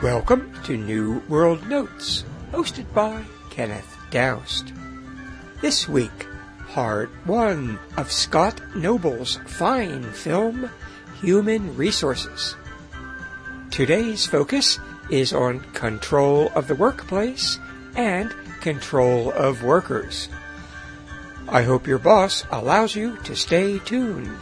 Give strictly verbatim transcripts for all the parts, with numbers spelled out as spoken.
Welcome to New World Notes, hosted by Kenneth Doust. This week, part one of Scott Noble's fine film, Human Resources. Today's focus is on control of the workplace and control of workers. I hope your boss allows you to stay tuned.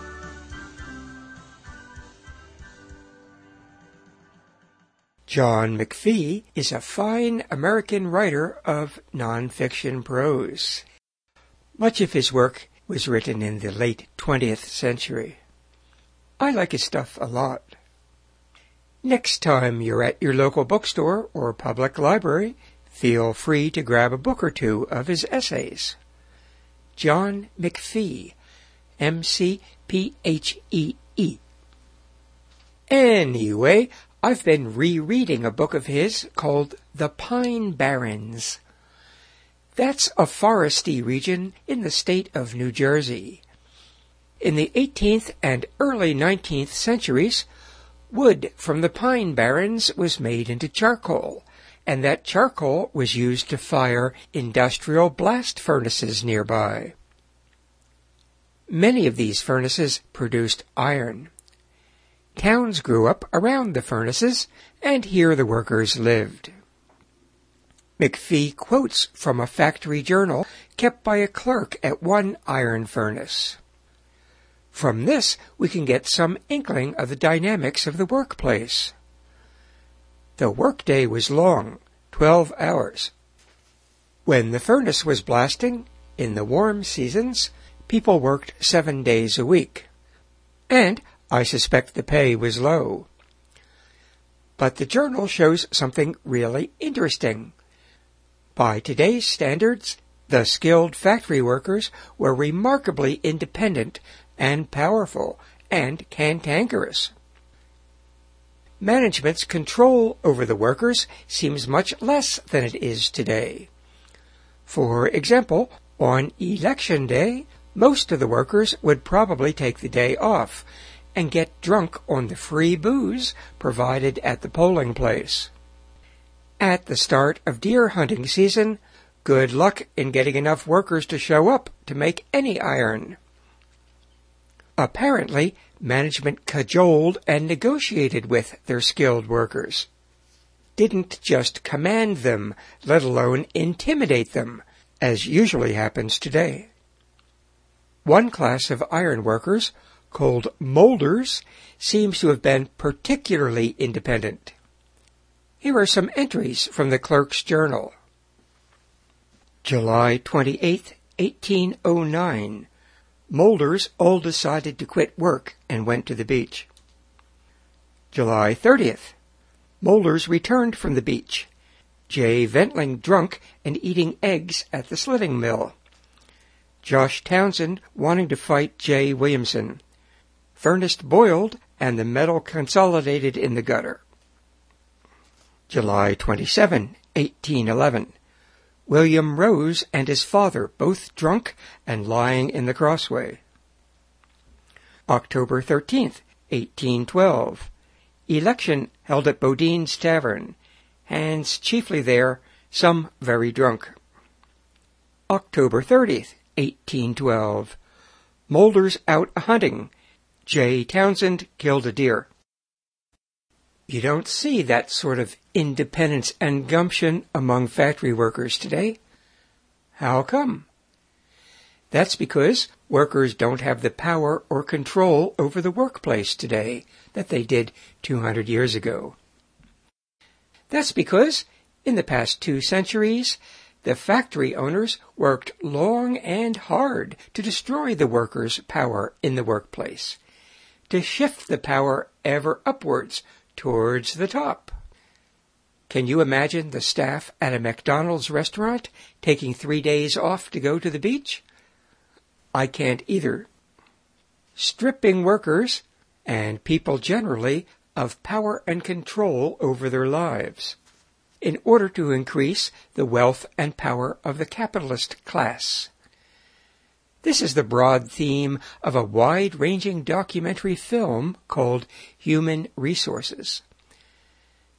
John McPhee is a fine American writer of nonfiction prose. Much of his work was written in the late twentieth century. I like his stuff a lot. Next time you're at your local bookstore or public library, feel free to grab a book or two of his essays. John McPhee, M C P H E E. Anyway, I've been rereading a book of his called The Pine Barrens. That's a foresty region in the state of New Jersey. In the eighteenth and early nineteenth centuries, wood from the pine barrens was made into charcoal, and that charcoal was used to fire industrial blast furnaces nearby. Many of these furnaces produced iron. Towns grew up around the furnaces, and here the workers lived. McPhee quotes from a factory journal kept by a clerk at one iron furnace. From this, we can get some inkling of the dynamics of the workplace. The workday was long, twelve hours. When the furnace was blasting, in the warm seasons, people worked seven days a week. And I suspect the pay was low. But the journal shows something really interesting. By today's standards, the skilled factory workers were remarkably independent and powerful and cantankerous. Management's control over the workers seems much less than it is today. For example, on election day, most of the workers would probably take the day off and get drunk on the free booze provided at the polling place. At the start of deer hunting season, good luck in getting enough workers to show up to make any iron. Apparently, management cajoled and negotiated with their skilled workers. Didn't just command them, let alone intimidate them, as usually happens today. One class of iron workers, called molders, seems to have been particularly independent. Here are some entries from the clerk's journal. July twenty-eighth, eighteen oh nine. Molders all decided to quit work and went to the beach. July thirtieth. Molders returned from the beach. Jay Ventling drunk and eating eggs at the slitting mill. Josh Townsend wanting to fight Jay Williamson. Furnace boiled and the metal consolidated in the gutter. July twenty-seventh, eighteen eleven. William Rose and his father both drunk and lying in the crossway. October thirteenth, eighteen twelve. Election held at Bodine's Tavern. Hands chiefly there, some very drunk. October thirtieth, eighteen twelve. Molders out a-hunting. Jay Townsend killed a deer. You don't see that sort of independence and gumption among factory workers today. How come? That's because workers don't have the power or control over the workplace today that they did two hundred years ago. That's because, in the past two centuries, the factory owners worked long and hard to destroy the workers' power in the workplace, to shift the power ever upwards towards the top. Can you imagine the staff at a McDonald's restaurant taking three days off to go to the beach? I can't either. Stripping workers, and people generally, of power and control over their lives, in order to increase the wealth and power of the capitalist class. This is the broad theme of a wide-ranging documentary film called Human Resources.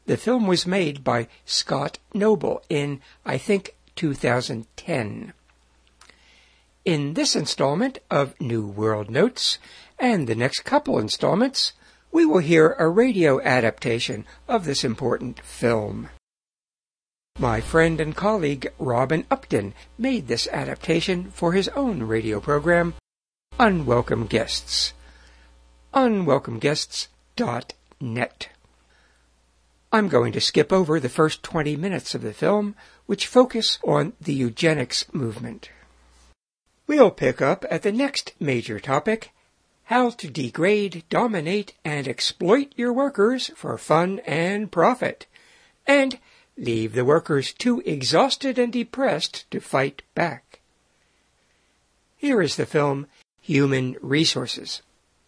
The film was made by Scott Noble in, I think, two thousand ten. In this installment of New World Notes, and the next couple installments, we will hear a radio adaptation of this important film. My friend and colleague Robin Upton made this adaptation for his own radio program, Unwelcome Guests. unwelcome guests dot net. I'm going to skip over the first twenty minutes of the film, which focus on the eugenics movement. We'll pick up at the next major topic, how to degrade, dominate, and exploit your workers for fun and profit, and leave the workers too exhausted and depressed to fight back. Here is the film Human Resources.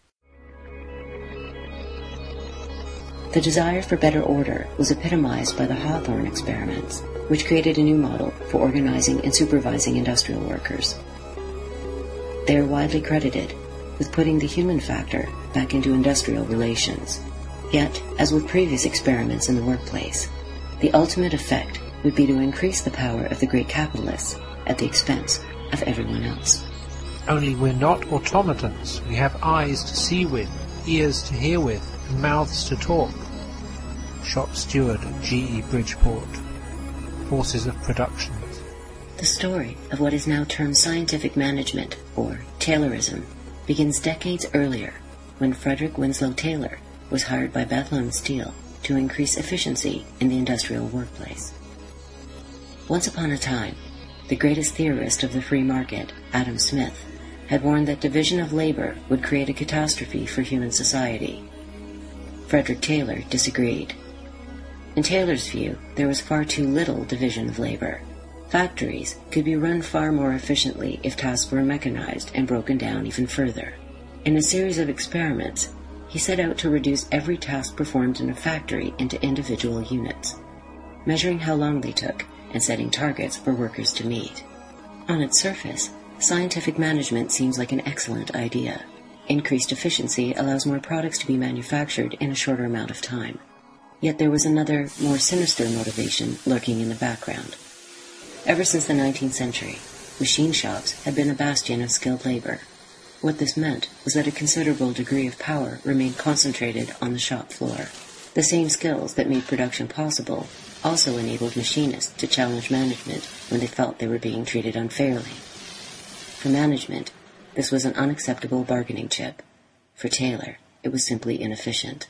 The desire for better order was epitomized by the Hawthorne experiments, which created a new model for organizing and supervising industrial workers. They are widely credited with putting the human factor back into industrial relations. Yet, as with previous experiments in the workplace, the ultimate effect would be to increase the power of the great capitalists at the expense of everyone else. Only we're not automatons. We have eyes to see with, ears to hear with, and mouths to talk. Shop steward at G E Bridgeport. Forces of production. The story of what is now termed scientific management, or Taylorism, begins decades earlier when Frederick Winslow Taylor was hired by Bethlehem Steel to increase efficiency in the industrial workplace. Once upon a time, the greatest theorist of the free market, Adam Smith, had warned that division of labor would create a catastrophe for human society. Frederick Taylor disagreed. In Taylor's view, there was far too little division of labor. Factories could be run far more efficiently if tasks were mechanized and broken down even further. In a series of experiments, he set out to reduce every task performed in a factory into individual units, measuring how long they took and setting targets for workers to meet. On its surface, scientific management seems like an excellent idea. Increased efficiency allows more products to be manufactured in a shorter amount of time. Yet there was another, more sinister motivation lurking in the background. Ever since the nineteenth century, machine shops had been a bastion of skilled labor. What this meant was that a considerable degree of power remained concentrated on the shop floor. The same skills that made production possible also enabled machinists to challenge management when they felt they were being treated unfairly. For management, this was an unacceptable bargaining chip. For Taylor, it was simply inefficient.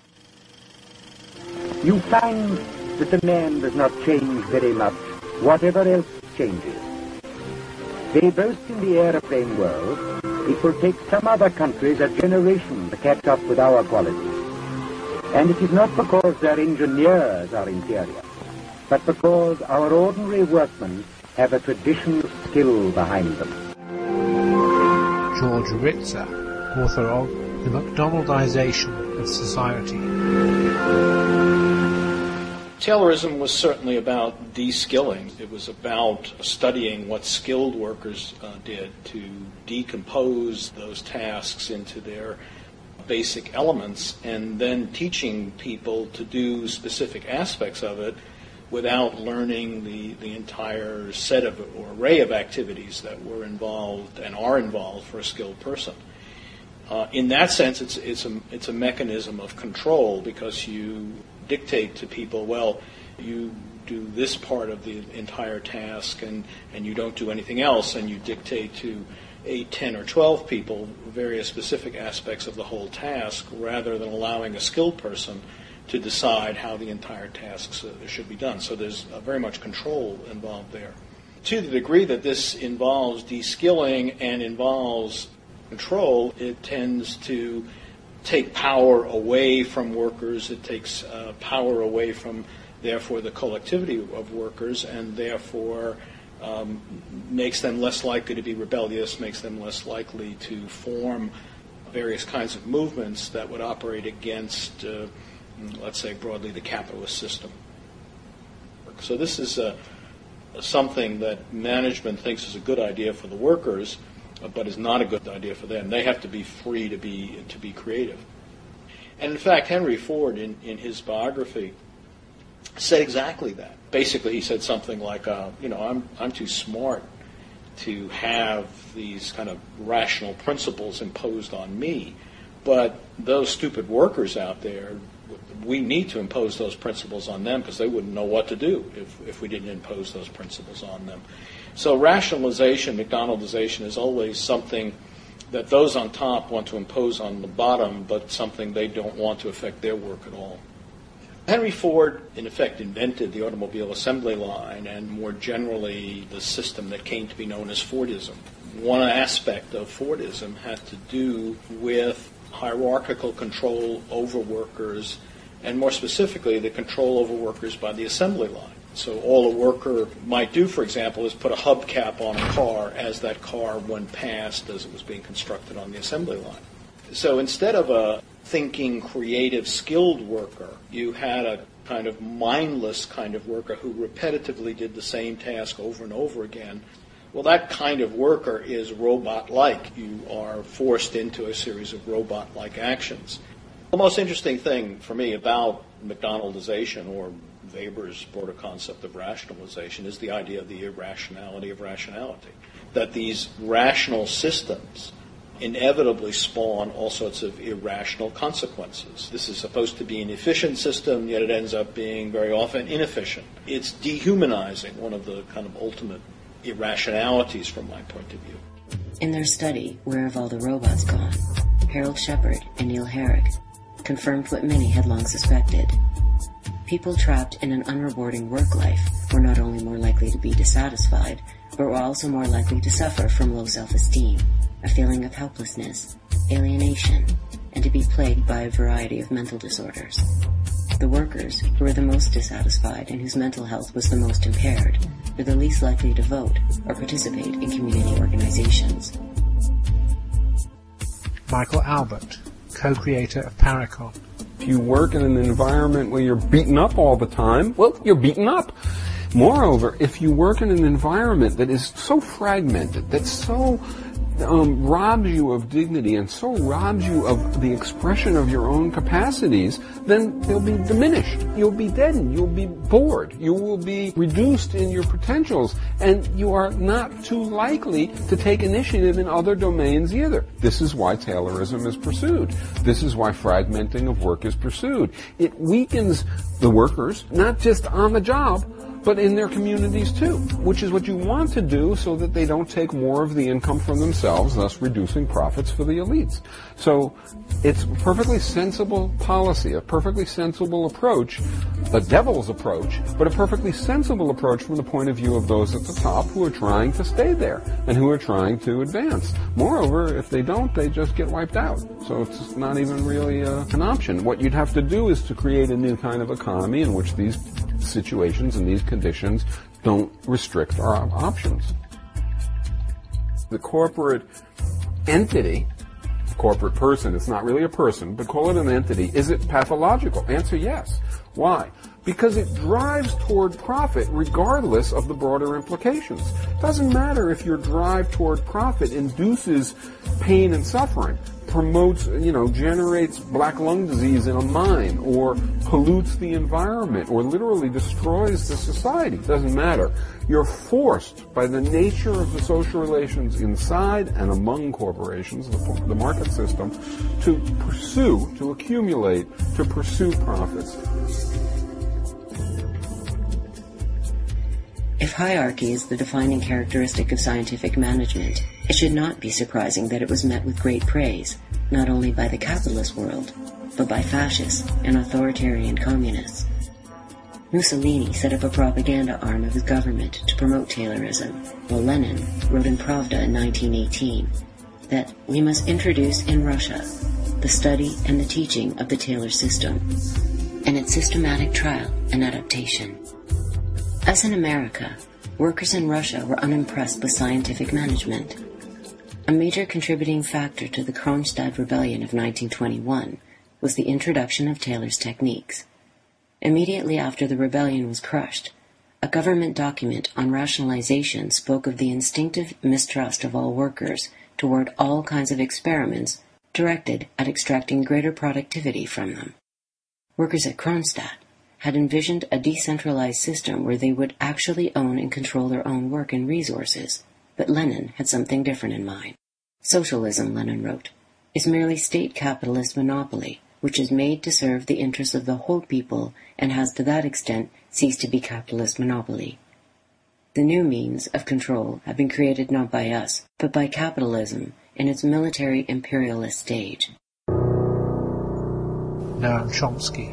You find that the man does not change very much, whatever else changes. They boast in the aeroplane world, it will take some other countries a generation to catch up with our qualities. And it is not because their engineers are inferior, but because our ordinary workmen have a traditional skill behind them. George Ritzer, author of The McDonaldization of Society. Taylorism was certainly about de-skilling. It was about studying what skilled workers uh, did to decompose those tasks into their basic elements and then teaching people to do specific aspects of it without learning the, the entire set of or array of activities that were involved and are involved for a skilled person. Uh, in that sense, it's, it's, a, it's a mechanism of control because you dictate to people, well, you do this part of the entire task and, and you don't do anything else, and you dictate to eight, ten, or twelve people various specific aspects of the whole task rather than allowing a skilled person to decide how the entire tasks uh, should be done. So there's uh, very much control involved there. To the degree that this involves de-skilling and involves control, it tends to take power away from workers. It takes uh, power away from, therefore, the collectivity of workers, and therefore um, makes them less likely to be rebellious, makes them less likely to form various kinds of movements that would operate against, uh, let's say, broadly, the capitalist system. So this is uh, something that management thinks is a good idea for the workers, but is not a good idea for them. They have to be free to be to be creative. And in fact, Henry Ford, in, in his biography, said exactly that. Basically, he said something like, uh, you know, I'm I'm too smart to have these kind of rational principles imposed on me, but those stupid workers out there, we need to impose those principles on them because they wouldn't know what to do if, if we didn't impose those principles on them. So rationalization, McDonaldization, is always something that those on top want to impose on the bottom, but something they don't want to affect their work at all. Henry Ford, in effect, invented the automobile assembly line and more generally the system that came to be known as Fordism. One aspect of Fordism had to do with hierarchical control over workers, and more specifically, the control over workers by the assembly line. So all a worker might do, for example, is put a hubcap on a car as that car went past as it was being constructed on the assembly line. So instead of a thinking, creative, skilled worker, you had a kind of mindless kind of worker who repetitively did the same task over and over again. Well, that kind of worker is robot-like. You are forced into a series of robot-like actions. The most interesting thing for me about McDonaldization, or Weber's broader concept of rationalization, is the idea of the irrationality of rationality. That these rational systems inevitably spawn all sorts of irrational consequences. This is supposed to be an efficient system, yet it ends up being very often inefficient. It's dehumanizing, one of the kind of ultimate irrationalities from my point of view. In their study, Where Have All the Robots Gone?, Harold Shepard and Neil Herrick confirmed what many had long suspected. People trapped in an unrewarding work life were not only more likely to be dissatisfied, but were also more likely to suffer from low self-esteem, a feeling of helplessness, alienation, and to be plagued by a variety of mental disorders. The workers who were the most dissatisfied and whose mental health was the most impaired were the least likely to vote or participate in community organizations. Michael Albert, co-creator of Paracon. If you work in an environment where you're beaten up all the time, well, you're beaten up. Moreover, if you work in an environment that is so fragmented, that's so um, robs you of dignity and so robs you of the expression of your own capacities, then they'll be diminished. You'll be deadened. You'll be bored. You will be reduced in your potentials, and you are not too likely to take initiative in other domains either. This is why Taylorism is pursued. This is why fragmenting of work is pursued. It weakens the workers, not just on the job, but in their communities too, which is what you want to do so that they don't take more of the income from themselves, thus reducing profits for the elites. So it's a perfectly sensible policy, a perfectly sensible approach, the devil's approach, but a perfectly sensible approach from the point of view of those at the top who are trying to stay there and who are trying to advance. Moreover, if they don't, they just get wiped out. So it's not even really uh, an option. What you'd have to do is to create a new kind of economy in which these situations and these conditions don't restrict our options. The corporate entity, corporate person, it's not really a person, but call it an entity, is it pathological? Answer yes. Why? Because it drives toward profit regardless of the broader implications. It doesn't matter if your drive toward profit induces pain and suffering, promotes, you know, generates black lung disease in a mine, or pollutes the environment, or literally destroys the society. It doesn't matter. You're forced by the nature of the social relations inside and among corporations, the, the market system, to pursue, to accumulate, to pursue profits. If hierarchy is the defining characteristic of scientific management, it should not be surprising that it was met with great praise, not only by the capitalist world, but by fascists and authoritarian communists. Mussolini set up a propaganda arm of his government to promote Taylorism, while Lenin wrote in Pravda in nineteen eighteen that we must introduce in Russia the study and the teaching of the Taylor system and its systematic trial and adaptation. As in America, workers in Russia were unimpressed with scientific management. A major contributing factor to the Kronstadt Rebellion of nineteen twenty-one was the introduction of Taylor's techniques. Immediately after the rebellion was crushed, a government document on rationalization spoke of the instinctive mistrust of all workers toward all kinds of experiments directed at extracting greater productivity from them. Workers at Kronstadt had envisioned a decentralized system where they would actually own and control their own work and resources, but Lenin had something different in mind. Socialism, Lenin wrote, is merely state capitalist monopoly, which is made to serve the interests of the whole people and has to that extent ceased to be capitalist monopoly. The new means of control have been created not by us, but by capitalism in its military imperialist stage. Noam Chomsky.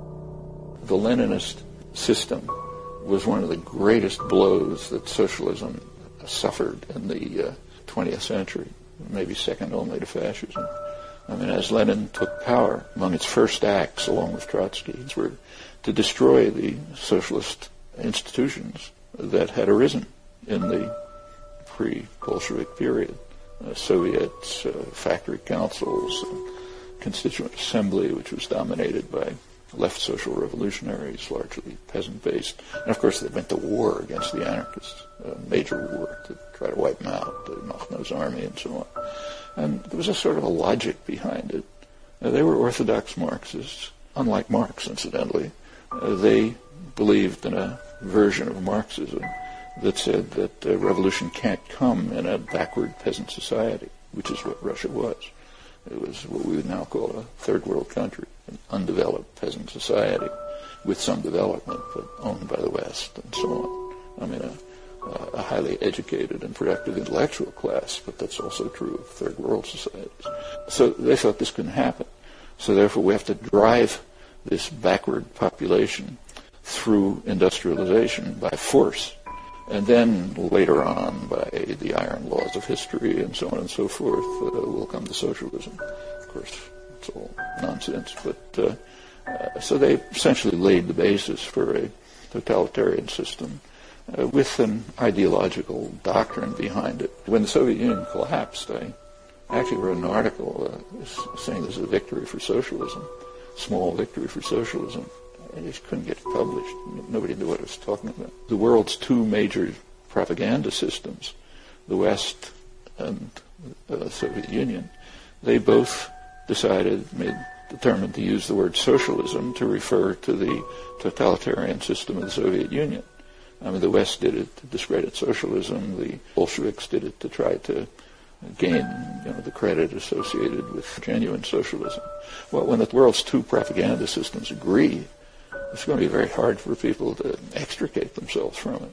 The Leninist system was one of the greatest blows that socialism suffered in the uh, twentieth century, maybe second only to fascism. I mean, as Lenin took power, among its first acts, along with Trotsky, were to destroy the socialist institutions that had arisen in the pre-Bolshevik period. Uh, Soviets, uh, factory councils, uh, constituent assembly, which was dominated by left social revolutionaries, largely peasant-based. And, of course, they went to war against the anarchists, a major war to try to wipe them out, the Makhno's army and so on. And there was a sort of a logic behind it. Uh, they were orthodox Marxists, unlike Marx, incidentally. Uh, they believed in a version of Marxism that said that uh, revolution can't come in a backward peasant society, which is what Russia was. It was what we would now call a third world country, an undeveloped peasant society with some development, but owned by the West and so on. I mean, a, a highly educated and productive intellectual class, but that's also true of third world societies. So they thought this couldn't happen. So therefore we have to drive this backward population through industrialization by force. And then later on, by the iron laws of history and so on and so forth, uh, will come to socialism. Of course, it's all nonsense. But uh, uh, so they essentially laid the basis for a totalitarian system uh, with an ideological doctrine behind it. When the Soviet Union collapsed, I actually wrote an article uh, saying this is a victory for socialism, small victory for socialism. I just couldn't get it published. Nobody knew what I was talking about. The world's two major propaganda systems, the West and the Soviet Union, they both decided, made, determined to use the word socialism to refer to the totalitarian system of the Soviet Union. I mean, the West did it to discredit socialism. The Bolsheviks did it to try to gain, you know, the credit associated with genuine socialism. Well, when the world's two propaganda systems agree, it's going to be very hard for people to extricate themselves from it.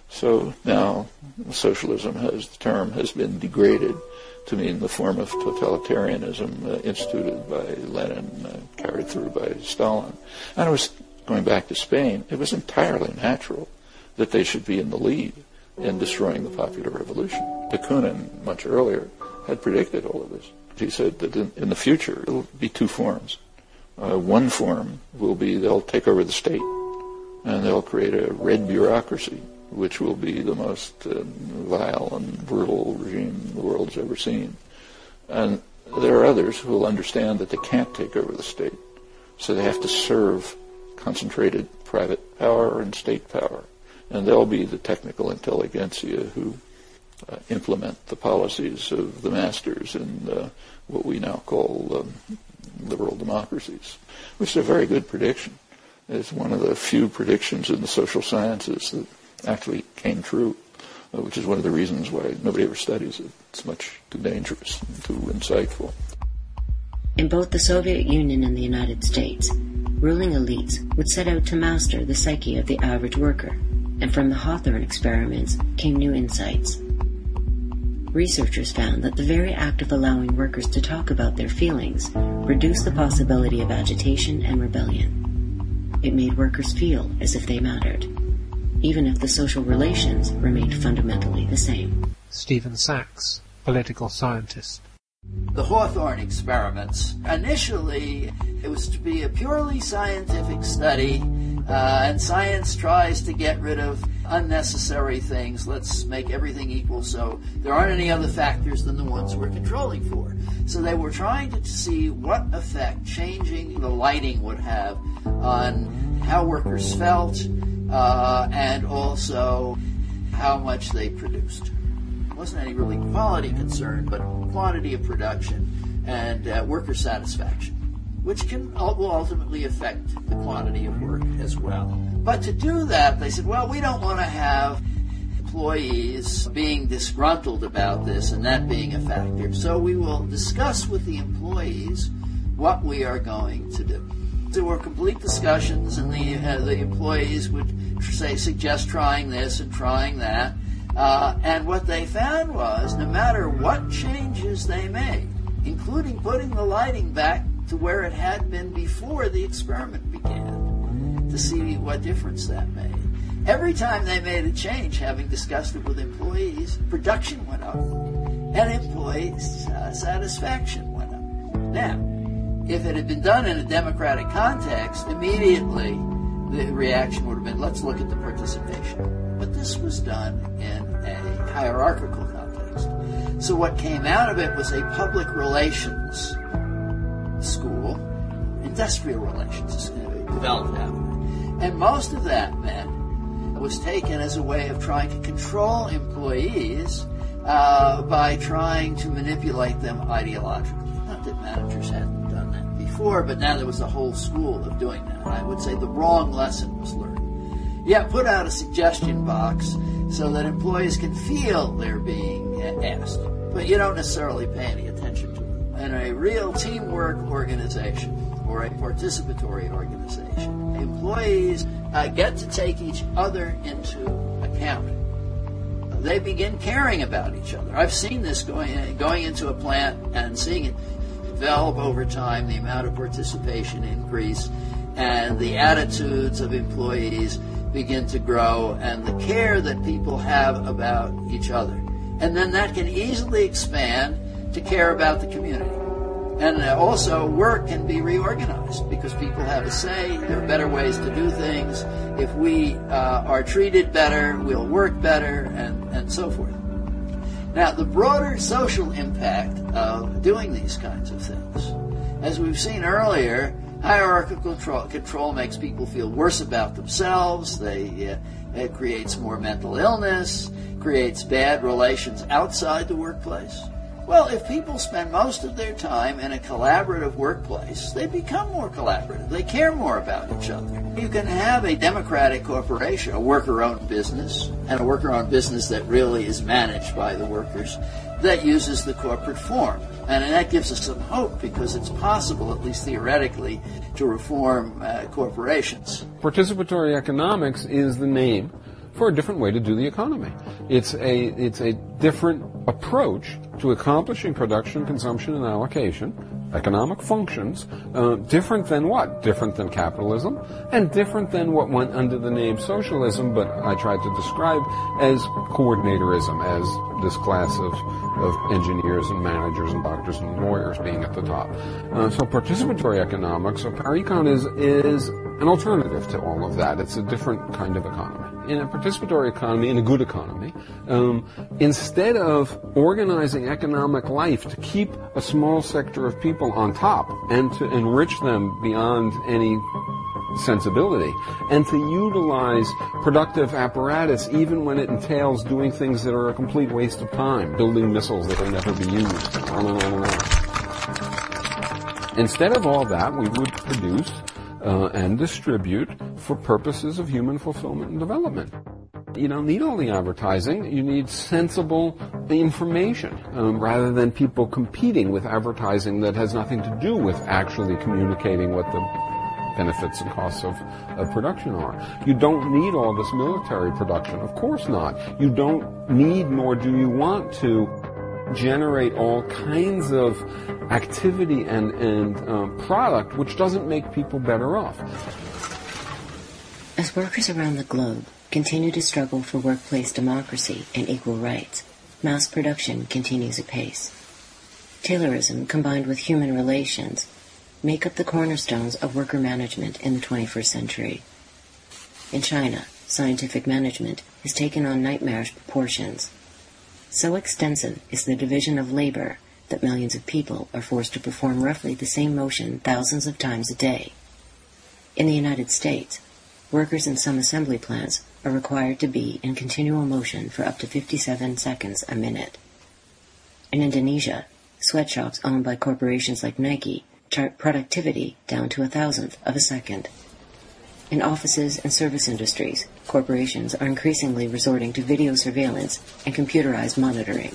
So now socialism has, the term has been degraded to mean the form of totalitarianism uh, instituted by Lenin, uh, carried through by Stalin. And it was, going back to Spain, it was entirely natural that they should be in the lead in destroying the popular revolution. Bakunin, much earlier, had predicted all of this. He said that in, in the future, it will be two forms. Uh, one form will be they'll take over the state, and they'll create a red bureaucracy, which will be the most uh, vile and brutal regime the world's ever seen. And there are others who will understand that they can't take over the state, so they have to serve concentrated private power and state power. And they'll be the technical intelligentsia who uh, implement the policies of the masters in uh, what we now call um, liberal democracies, which is a very good prediction. It's one of the few predictions in the social sciences that actually came true, uh, which is one of the reasons why nobody ever studies it. It's much too dangerous and too insightful. In both the Soviet Union and the United States, ruling elites would set out to master the psyche of the average worker, and from the Hawthorne experiments came new insights. Researchers found that the very act of allowing workers to talk about their feelings reduced the possibility of agitation and rebellion. It made workers feel as if they mattered, even if the social relations remained fundamentally the same. Stephen Sachs, political scientist. The Hawthorne experiments, initially it was to be a purely scientific study, uh, and science tries to get rid of unnecessary things. Let's make everything equal so there aren't any other factors than the ones we're controlling for. So they were trying to see what effect changing the lighting would have on how workers felt, uh, and also how much they produced. It wasn't any really quality concern, but quantity of production and uh, worker satisfaction. which can will ultimately affect the quantity of work as well. But to do that, they said, well, we don't want to have employees being disgruntled about this and that being a factor. So we will discuss with the employees what we are going to do. There were complete discussions, and the uh, the employees would say suggest trying this and trying that. Uh, and what they found was, no matter what changes they made, including putting the lighting back to where it had been before the experiment began, to see what difference that made. Every time they made a change, having discussed it with employees, production went up, and employee uh, satisfaction went up. Now, if it had been done in a democratic context, immediately the reaction would have been, let's look at the participation. But this was done in a hierarchical context. So what came out of it was a public relations school, industrial relations developed out of it. And most of that meant it was taken as a way of trying to control employees uh, by trying to manipulate them ideologically. Not that managers hadn't done that before, but now there was a whole school of doing that. I would say the wrong lesson was learned. Yeah, put out a suggestion box so that employees can feel they're being asked, but you don't necessarily pay any attention to them. In a real teamwork organization or a participatory organization, employees uh, get to take each other into account. They begin caring about each other. I've seen this going going into a plant and seeing it develop over time, the amount of participation increase, and the attitudes of employees begin to grow, and the care that people have about each other. And then that can easily expand to care about the community. And also, work can be reorganized because people have a say. There are better ways to do things. If we uh, are treated better, we'll work better, and, and so forth. Now, the broader social impact of doing these kinds of things, as we've seen earlier, hierarchical control, control makes people feel worse about themselves. They, uh, it creates more mental illness, creates bad relations outside the workplace. Well, if people spend most of their time in a collaborative workplace, they become more collaborative. They care more about each other. You can have a democratic corporation, a worker-owned business, and a worker-owned business that really is managed by the workers, that uses the corporate form. And that gives us some hope because it's possible, at least theoretically, to reform uh, corporations. Participatory economics is the name for a different way to do the economy. It's a, it's a different approach to accomplishing production, consumption, and allocation, economic functions, uh, different than what? Different than capitalism, and different than what went under the name socialism, but I tried to describe as coordinatorism, as this class of, of engineers and managers and doctors and lawyers being at the top. Uh, so participatory economics, or par-econ, is, is an alternative to all of that. It's a different kind of economy. In a participatory economy, in a good economy, um, instead of organizing economic life to keep a small sector of people on top and to enrich them beyond any sensibility, and to utilize productive apparatus even when it entails doing things that are a complete waste of time, building missiles that will never be used, on and on and on. Instead of all that, we would produce Uh, and distribute for purposes of human fulfillment and development. You don't need all the advertising. You need sensible information um, rather than people competing with advertising that has nothing to do with actually communicating what the benefits and costs of, of production are. You don't need all this military production. Of course not. You don't need, nor do you want to generate all kinds of activity and, and um, product which doesn't make people better off. As workers around the globe continue to struggle for workplace democracy and equal rights, mass production continues apace. Taylorism combined with human relations make up the cornerstones of worker management in the twenty-first century. In China, scientific management has taken on nightmarish proportions. So extensive is the division of labor that millions of people are forced to perform roughly the same motion thousands of times a day. In the United States, workers in some assembly plants are required to be in continual motion for up to fifty-seven seconds a minute. In Indonesia, sweatshops owned by corporations like Nike chart productivity down to a thousandth of a second. In offices and service industries, corporations are increasingly resorting to video surveillance and computerized monitoring.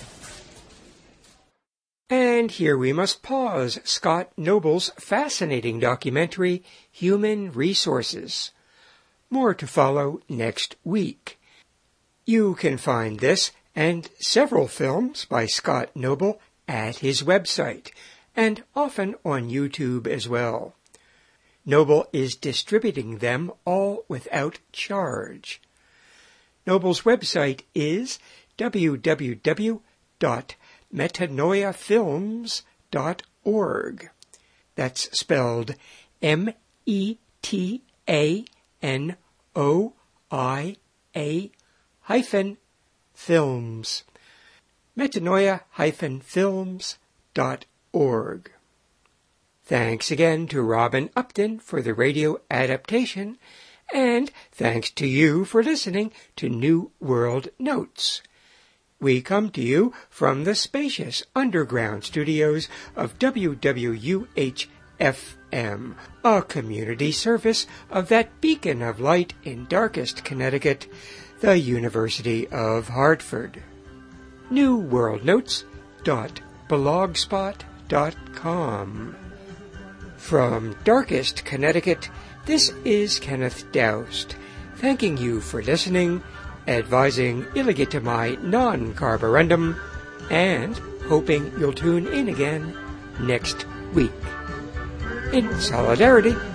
And here we must pause Scott Noble's fascinating documentary, Human Resources. More to follow next week. You can find this and several films by Scott Noble at his website, and often on YouTube as well. Noble is distributing them all without charge. Noble's website is w w w dot metanoia films dot org. That's spelled M E T A N O I A hyphen films. metanoia hyphen films dot org. Thanks again to Robin Upton for the radio adaptation, and thanks to you for listening to New World Notes. We come to you from the spacious underground studios of W W U H F M, a community service of that beacon of light in darkest Connecticut, the University of Hartford. new world notes dot blogspot dot com. From darkest Connecticut, this is Kenneth Doust, thanking you for listening, advising illegitimai non carborundum, and hoping you'll tune in again next week. In solidarity